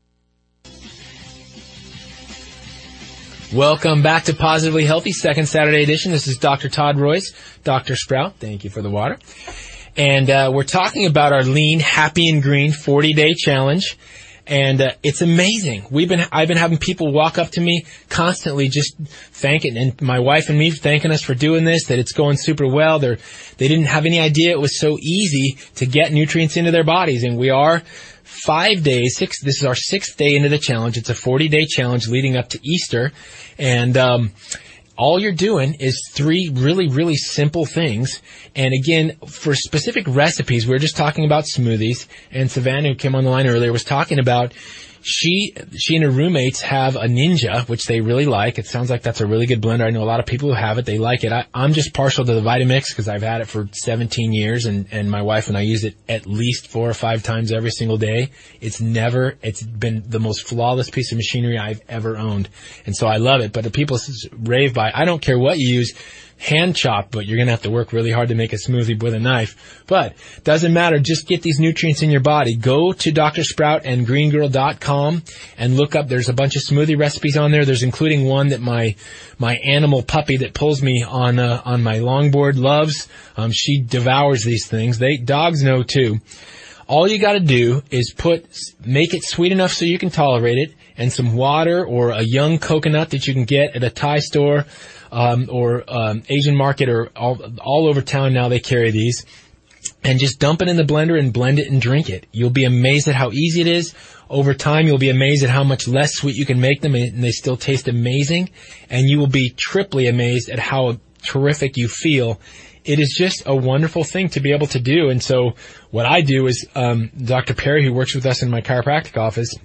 Welcome back to Positively Healthy, second Saturday edition. This is Doctor Todd Royce, Doctor Sprout. Thank you for the water. And uh, we're talking about our Lean, Happy, and Green forty-day challenge. And uh, it's amazing. We've been, I've been having people walk up to me constantly, just thanking, and my wife and me thanking us for doing this. That it's going super well. They're, they didn't have any idea it was so easy to get nutrients into their bodies, and we are five days. Six. This is our sixth day into the challenge. It's a forty-day challenge leading up to Easter, and um, all you're doing is three really, really simple things. And again, for specific recipes, we were just talking about smoothies, and Savannah, who came on the line earlier, was talking about she she and her roommates have a Ninja, which they really like. It sounds like that's a really good blender. I know a lot of people who have it. They like it. I, I'm just partial to the Vitamix because I've had it for seventeen years, and, and my wife and I use it at least four or five times every single day. It's never, it's been the most flawless piece of machinery I've ever owned. And so I love it. But the people rave by buy, I don't care what you use, hand chop, but you're going to have to work really hard to make a smoothie with a knife. But doesn't matter. Just get these nutrients in your body. Go to Doctor Sprout and green girl dot com and look up. There's a bunch of smoothie recipes on there. There's including one that my my animal puppy that pulls me on uh, on my longboard loves. Um, she devours these things. They dogs know too. All you got to do is put make it sweet enough so you can tolerate it, and some water or a young coconut that you can get at a Thai store. Um, or um, Asian market, or all, all over town now they carry these, and just dump it in the blender and blend it and drink it. You'll be amazed at how easy it is. Over time, you'll be amazed at how much less sweet you can make them, and they still taste amazing. And you will be triply amazed at how terrific you feel. It is just a wonderful thing to be able to do. And so what I do is um, Doctor Perry, who works with us in my chiropractic office,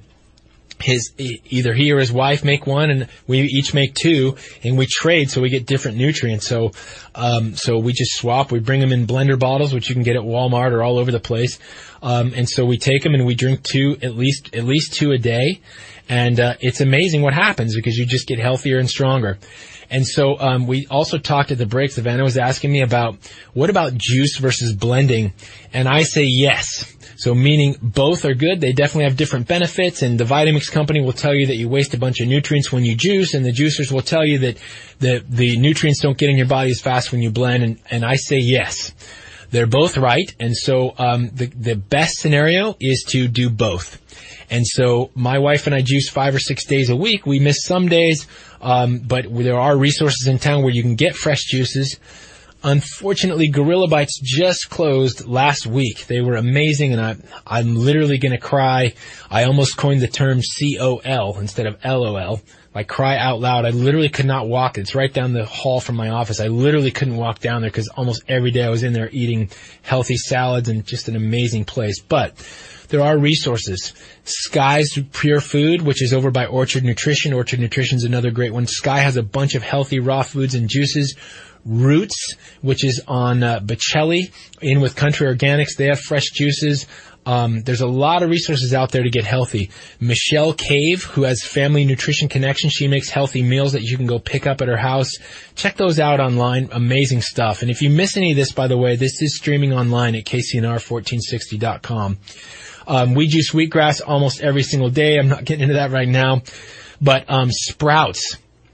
his either he or his wife make one, and we each make two, and we trade so we get different nutrients. So, um, so we just swap. We bring them in blender bottles, which you can get at Walmart or all over the place. Um, and so we take them and we drink two, at least at least two a day, and uh, it's amazing what happens because you just get healthier and stronger. And so um, we also talked at the break. Savannah was asking me about what about juice versus blending, and I say yes. So meaning both are good. They definitely have different benefits, and the Vitamix company will tell you that you waste a bunch of nutrients when you juice, and the juicers will tell you that the, the nutrients don't get in your body as fast when you blend, and, and I say yes. They're both right, and so um, the, the best scenario is to do both. And so my wife and I juice five or six days a week. We miss some days, um, but there are resources in town where you can get fresh juices. Unfortunately, Gorilla Bites just closed last week. They were amazing, and I, I'm literally going to cry. I almost coined the term C O L instead of L O L. Like cry out loud. I literally could not walk. It's right down the hall from my office. I literally couldn't walk down there because almost every day I was in there eating healthy salads, and just an amazing place. But there are resources. Sky's Pure Food, which is over by Orchard Nutrition. Orchard Nutrition is another great one. Sky has a bunch of healthy raw foods and juices. Roots, which is on uh, Bocelli, in with Country Organics. They have fresh juices. Um, there's a lot of resources out there to get healthy. Michelle Cave, who has Family Nutrition Connection, she makes healthy meals that you can go pick up at her house. Check those out online. Amazing stuff. And if you miss any of this, by the way, this is streaming online at K C N R fourteen sixty dot com. Um, we juice wheatgrass almost every single day. I'm not getting into that right now. But um, sprouts.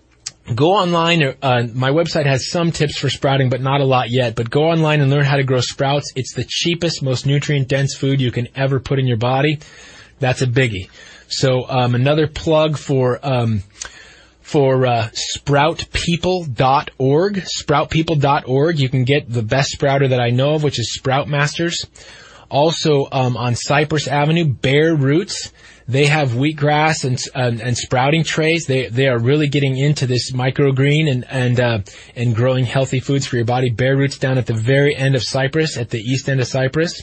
Go online. Uh, my website has some tips for sprouting, but not a lot yet. But go online and learn how to grow sprouts. It's the cheapest, most nutrient-dense food you can ever put in your body. That's a biggie. So um, another plug for um, for uh, sprout people dot org. sprout people dot org. You can get the best sprouter that I know of, which is Sprout Masters. Also um, on Cypress Avenue, Bare Roots. They have wheatgrass and, and and sprouting trays. They they are really getting into this microgreen and and uh, and growing healthy foods for your body. Bare Roots down at the very end of Cypress, at the east end of Cypress.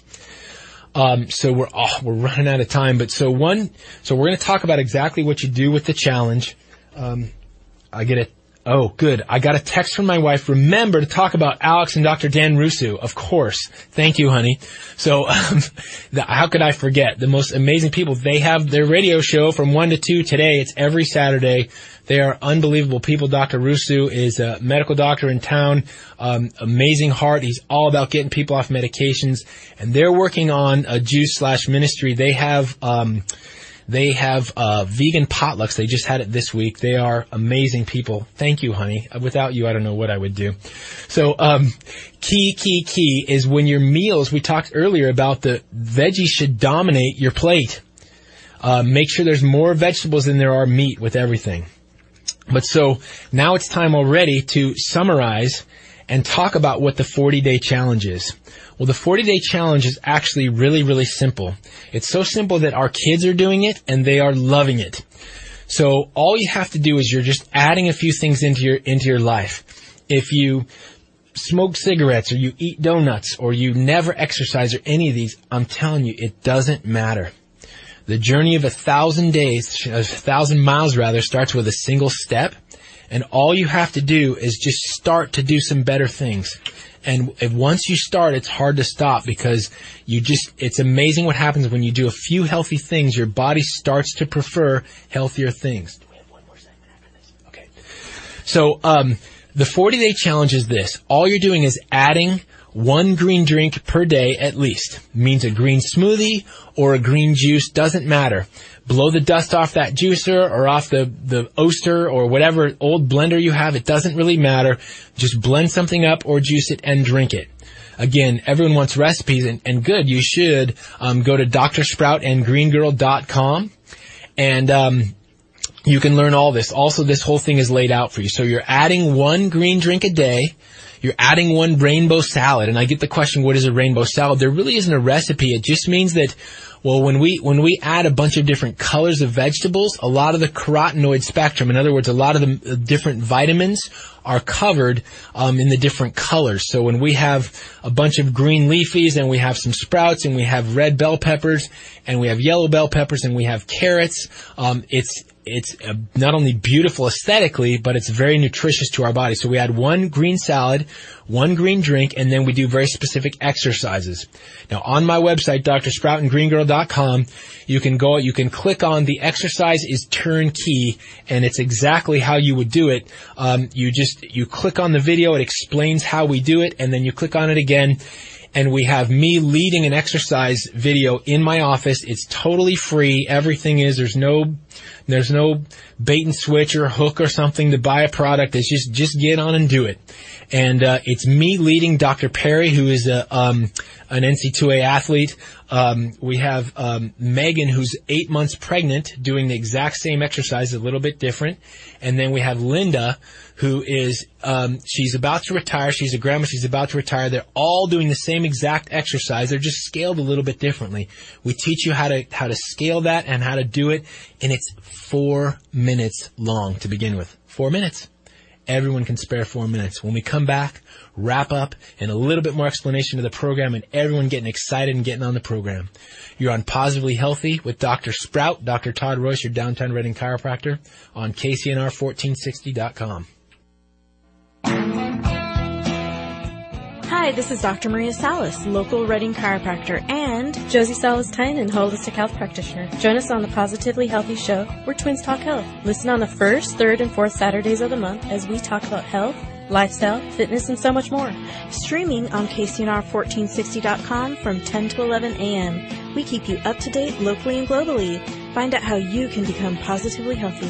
Um, so we're oh, we're running out of time, but so one so we're going to talk about exactly what you do with the challenge. Um, I get it. Oh, good. I got a text from my wife. Remember to talk about Alex and Doctor Dan Rusu. Of course. Thank you, honey. So, um, the, how could I forget? The most amazing people. They have their radio show from one to two today. It's every Saturday. They are unbelievable people. Doctor Rusu is a medical doctor in town. Um, amazing heart. He's all about getting people off medications. And they're working on a juice slash ministry. They have, um, They have uh vegan potlucks. They just had it this week. They are amazing people. Thank you, honey. Without you, I don't know what I would do. So, um, key, key, key is when your meals, we talked earlier about the veggies should dominate your plate. Uh, make sure there's more vegetables than there are meat with everything. But so now it's time already to summarize and talk about what the forty-day challenge is. Well, the forty-day challenge is actually really, really simple. It's so simple that our kids are doing it and they are loving it. So all you have to do is you're just adding a few things into your into your life. If you smoke cigarettes or you eat donuts or you never exercise or any of these, I'm telling you, it doesn't matter. The journey of a thousand days, a thousand miles rather, starts with a single step. And all you have to do is just start to do some better things. And if once you start, it's hard to stop because you just, it's amazing what happens when you do a few healthy things. Your body starts to prefer healthier things. Do we have one more segment after this? Okay. So um, the forty-day challenge is this. All you're doing is adding one green drink per day at least. Means a green smoothie or a green juice, doesn't matter. Blow the dust off that juicer or off the, the Oster or whatever old blender you have. It doesn't really matter. Just blend something up or juice it and drink it. Again, everyone wants recipes, and, and good, you should um, go to d r sprout and green girl dot com, and um, you can learn all this. Also, this whole thing is laid out for you. So you're adding one green drink a day. You're adding one rainbow salad. And I get the question, what is a rainbow salad? There really isn't a recipe. It just means that, well, when we when we add a bunch of different colors of vegetables, a lot of the carotenoid spectrum, in other words, a lot of the different vitamins are covered um, in the different colors. So when we have a bunch of green leafies and we have some sprouts and we have red bell peppers and we have yellow bell peppers and we have carrots, um, it's it's uh, not only beautiful aesthetically, but it's very nutritious to our body. So we add one green salad, one green drink, and then we do very specific exercises. Now, on my website, d r sprout and green girl dot com, you can go, you can click on the exercise is turnkey, and it's exactly how you would do it. Um, you just, you click on the video, it explains how we do it, and then you click on it again, and we have me leading an exercise video in my office. It's totally free. Everything is, there's no, there's no bait and switch or hook or something to buy a product. It's just, just get on and do it. And, uh, it's me leading Doctor Perry, who is a, um, an N C two A athlete. Um, we have, um, Megan, who's eight months pregnant, doing the exact same exercise, a little bit different. And then we have Linda, who is, um, she's about to retire. She's a grandma. She's about to retire. They're all doing the same exact exercise. They're just scaled a little bit differently. We teach you how to, how to scale that and how to do it. And it's four minutes long to begin with. Four minutes. Everyone can spare four minutes. When we come back, wrap up, and a little bit more explanation of the program, and everyone getting excited and getting on the program. You're on Positively Healthy with Doctor Sprout, Doctor Todd Royce, your downtown Reading chiropractor, on K C N R fourteen sixty dot com. Hi, this is Doctor Maria Salas, local Reading chiropractor, and Josie Salas-Tynan, holistic health practitioner. Join us on the Positively Healthy Show, where twins talk health. Listen on the first, third, and fourth Saturdays of the month as we talk about health, lifestyle, fitness, and so much more. Streaming on K C N R fourteen sixty dot com from ten to eleven a.m. We keep you up to date locally and globally. Find out how you can become positively healthy.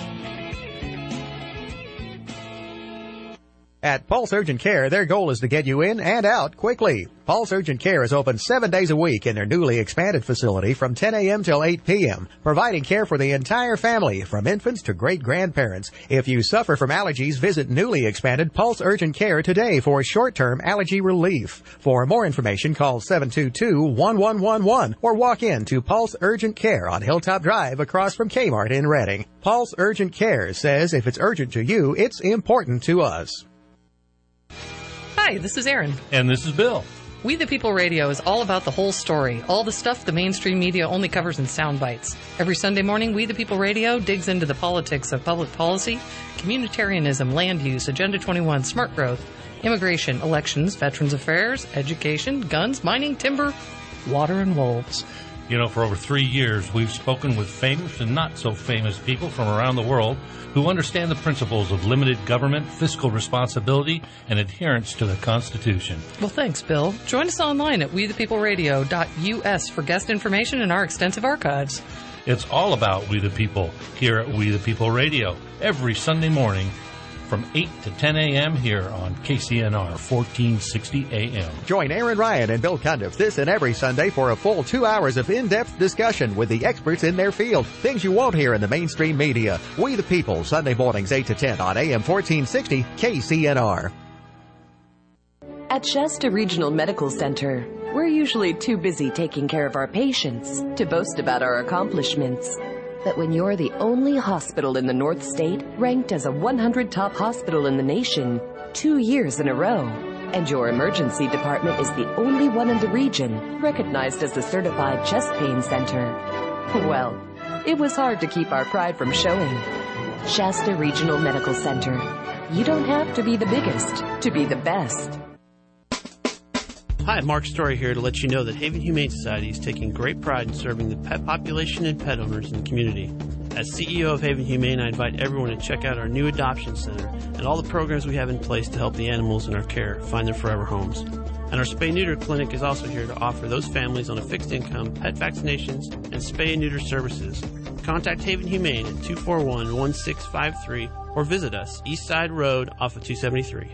At Pulse Urgent Care, their goal is to get you in and out quickly. Pulse Urgent Care is open seven days a week in their newly expanded facility from ten a.m. till eight p.m., providing care for the entire family, from infants to great-grandparents. If you suffer from allergies, visit newly expanded Pulse Urgent Care today for short-term allergy relief. For more information, call seven two two, one one one one or walk in to Pulse Urgent Care on Hilltop Drive across from Kmart in Reading. Pulse Urgent Care says if it's urgent to you, it's important to us. Hi, this is Erin. And this is Bill. We the People Radio is all about the whole story, all the stuff the mainstream media only covers in sound bites. Every Sunday morning, We the People Radio digs into the politics of public policy, communitarianism, land use, Agenda twenty-one, smart growth, immigration, elections, veterans affairs, education, guns, mining, timber, water, and wolves. You know, for over three years, we've spoken with famous and not so famous people from around the world who understand the principles of limited government, fiscal responsibility, and adherence to the Constitution. Well, thanks, Bill. Join us online at we the people radio dot U S for guest information and our extensive archives. It's all about We the People here at We the People Radio every Sunday morning from eight to ten a.m. here on K C N R fourteen sixty A M. Join Aaron Ryan and Bill Cundiff this and every Sunday for a full two hours of in-depth discussion with the experts in their field. Things you won't hear in the mainstream media. We the People, Sunday mornings eight to ten on A M fourteen sixty K C N R. At Shasta Regional Medical Center, we're usually too busy taking care of our patients to boast about our accomplishments. But when you're the only hospital in the North State ranked as a one hundred top hospital in the nation two years in a row, and your emergency department is the only one in the region recognized as a certified chest pain center, well, it was hard to keep our pride from showing. Shasta Regional Medical Center. You don't have to be the biggest to be the best. Hi, Mark Story here to let you know that Haven Humane Society is taking great pride in serving the pet population and pet owners in the community. As C E O of Haven Humane, I invite everyone to check out our new adoption center and all the programs we have in place to help the animals in our care find their forever homes. And our spay-neuter clinic is also here to offer those families on a fixed income pet vaccinations and spay and neuter services. Contact Haven Humane at two four one, one six five three or visit us East Side Road off of two seventy-three.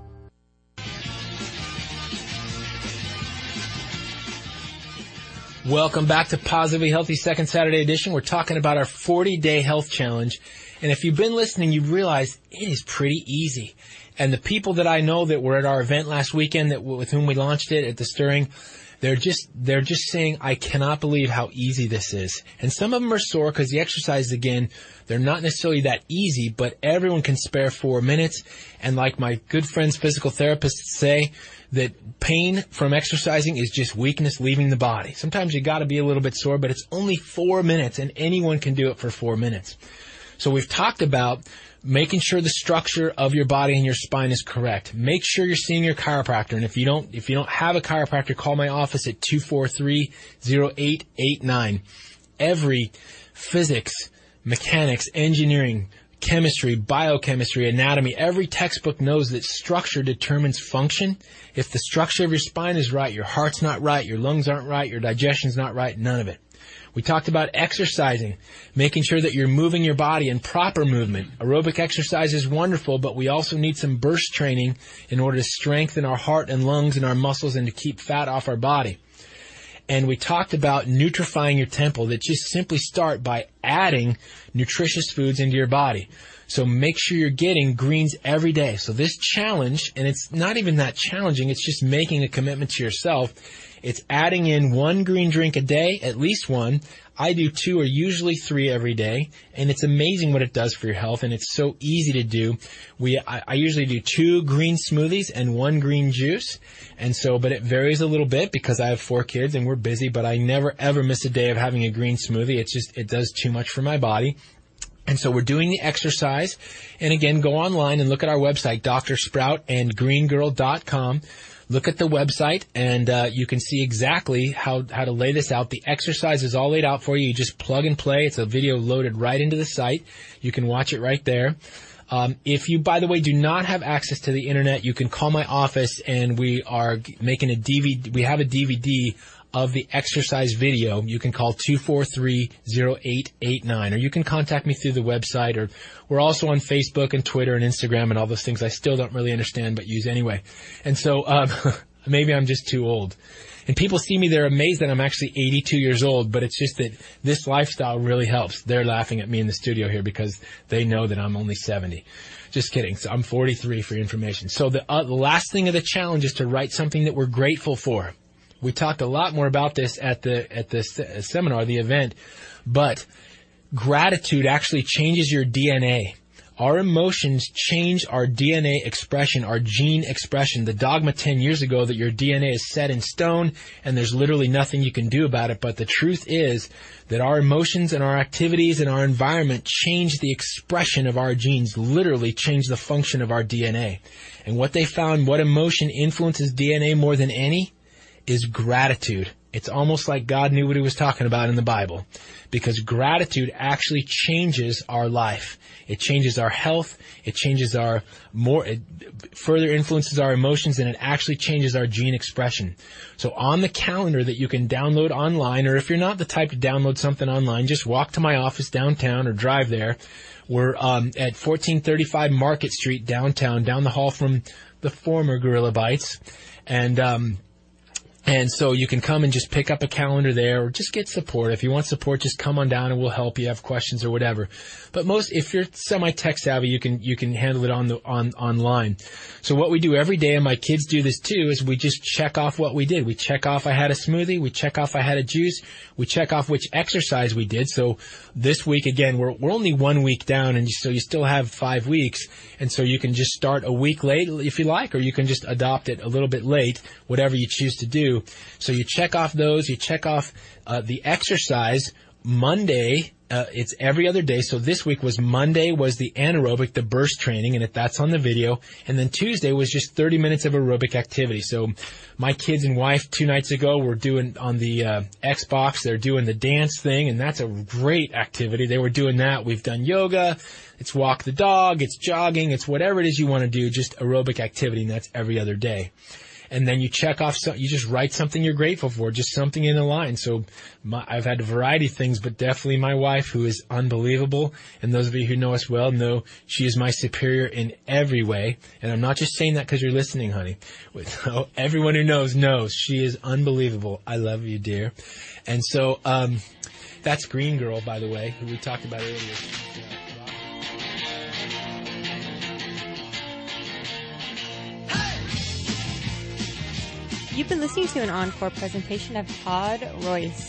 Welcome back to Positively Healthy Second Saturday Edition. We're talking about our forty-day health challenge. And if you've been listening, you realize it is pretty easy. And the people that I know that were at our event last weekend that with whom we launched it at the Stirring, they're just they're just saying, I cannot believe how easy this is. And some of them are sore because the exercises, again, they're not necessarily that easy, but everyone can spare four minutes. And like my good friends physical therapists say, that pain from exercising is just weakness leaving the body. Sometimes you got to be a little bit sore, but it's only four minutes, and anyone can do it for four minutes. So we've talked about making sure the structure of your body and your spine is correct. Make sure you're seeing your chiropractor, and if you don't, if you don't have a chiropractor, call my office at two four three, zero eight eight nine. Every physics, mechanics, engineering, chemistry, biochemistry, anatomy, every textbook knows that structure determines function. If the structure of your spine is right, your heart's not right, your lungs aren't right, your digestion's not right, none of it. We talked about exercising, making sure that you're moving your body in proper movement. Aerobic exercise is wonderful, but we also need some burst training in order to strengthen our heart and lungs and our muscles and to keep fat off our body. And we talked about nutrifying your temple, that just simply start by adding nutritious foods into your body. So make sure you're getting greens every day. So this challenge, and it's not even that challenging, it's just making a commitment to yourself. It's adding in one green drink a day, at least one. I do two or usually three every day, and it's amazing what it does for your health, and it's so easy to do. We, I, I usually do two green smoothies and one green juice, and so, but it varies a little bit because I have four kids and we're busy, but I never ever miss a day of having a green smoothie. It's just, it does too much for my body. And so we're doing the exercise, and again, go online and look at our website, Doctor Sprout and green girl dot com. Look at the website, and uh, you can see exactly how, how to lay this out. The exercise is all laid out for you. You just plug and play. It's a video loaded right into the site. You can watch it right there. Um, if you, by the way, do not have access to the internet, you can call my office, and we are making a D V D. We have a D V D of the exercise video. You can call two four three, zero eight eight nine, or you can contact me through the website, or we're also on Facebook and Twitter and Instagram and all those things I still don't really understand but use anyway. And so um, maybe I'm just too old. And people see me, they're amazed that I'm actually eighty-two years old, but it's just that this lifestyle really helps. They're laughing at me in the studio here because they know that I'm only seventy. Just kidding. So I'm forty-three for your information. So the, uh, the last thing of the challenge is to write something that we're grateful for. We talked a lot more about this at the at the se- seminar, the event, but gratitude actually changes your D N A. Our emotions change our D N A expression, our gene expression. The dogma ten years ago that your D N A is set in stone and there's literally nothing you can do about it, but the truth is that our emotions and our activities and our environment change the expression of our genes, literally change the function of our D N A. And what they found, what emotion influences D N A more than any, is gratitude. It's almost like God knew what he was talking about in the Bible, because gratitude actually changes our life. It changes our health. It changes our more, it further influences our emotions, and it actually changes our gene expression. So on the calendar that you can download online, or if you're not the type to download something online, just walk to my office downtown or drive there. We're um, at fourteen thirty-five Market Street downtown, down the hall from the former Gorilla Bites. And, um, And so you can come and just pick up a calendar there, or just get support. If you want support, just come on down and we'll help you, have questions or whatever. But most, if you're semi-tech savvy, you can, you can handle it on the, on, online. So what we do every day, and my kids do this too, is we just check off what we did. We check off I had a smoothie. We check off I had a juice. We check off which exercise we did. So this week, again, we're, we're only one week down, and so you still have five weeks. And so you can just start a week late if you like, or you can just adopt it a little bit late, whatever you choose to do. So you check off those, you check off uh, the exercise, Monday, uh, it's every other day. So this week was Monday was the anaerobic, the burst training, and if that's on the video. And then Tuesday was just thirty minutes of aerobic activity. So my kids and wife two nights ago were doing on the uh, Xbox, they're doing the dance thing, and that's a great activity. They were doing that. We've done yoga. It's walk the dog. It's jogging. It's whatever it is you want to do, just aerobic activity, and that's every other day. And then you check off, some, you just write something you're grateful for, just something in a line. So my, I've had a variety of things, but definitely my wife, who is unbelievable. And those of you who know us well know she is my superior in every way. And I'm not just saying that because you're listening, honey. So everyone who knows knows she is unbelievable. I love you, dear. And so um, that's Green Girl, by the way, who we talked about earlier. You've been listening to an encore presentation of Todd Royce.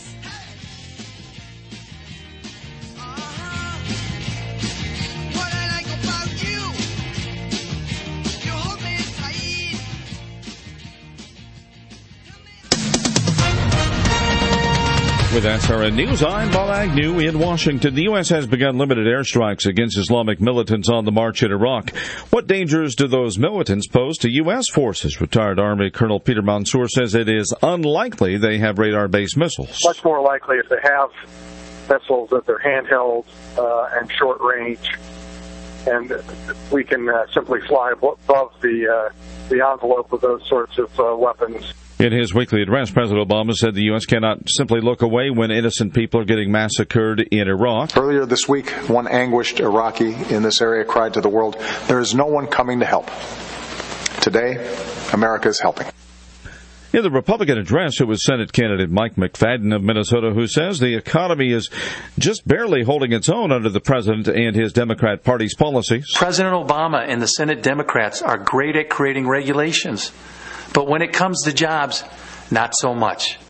With S R N News, I'm Bob Agnew in Washington. The U S has begun limited airstrikes against Islamic militants on the march in Iraq. What dangers do those militants pose to U S forces? Retired Army Colonel Peter Mansour says it is unlikely they have radar-based missiles. Much more likely if they have missiles that they're handheld uh, and short range, and we can uh, simply fly above the uh, the envelope of those sorts of uh, weapons. In his weekly address, President Obama said the U S cannot simply look away when innocent people are getting massacred in Iraq. Earlier this week, one anguished Iraqi in this area cried to the world, "There is no one coming to help." Today, America is helping. In the Republican address, it was Senate candidate Mike McFadden of Minnesota who says the economy is just barely holding its own under the president and his Democrat Party's policies. President Obama and the Senate Democrats are great at creating regulations, but when it comes to jobs, not so much.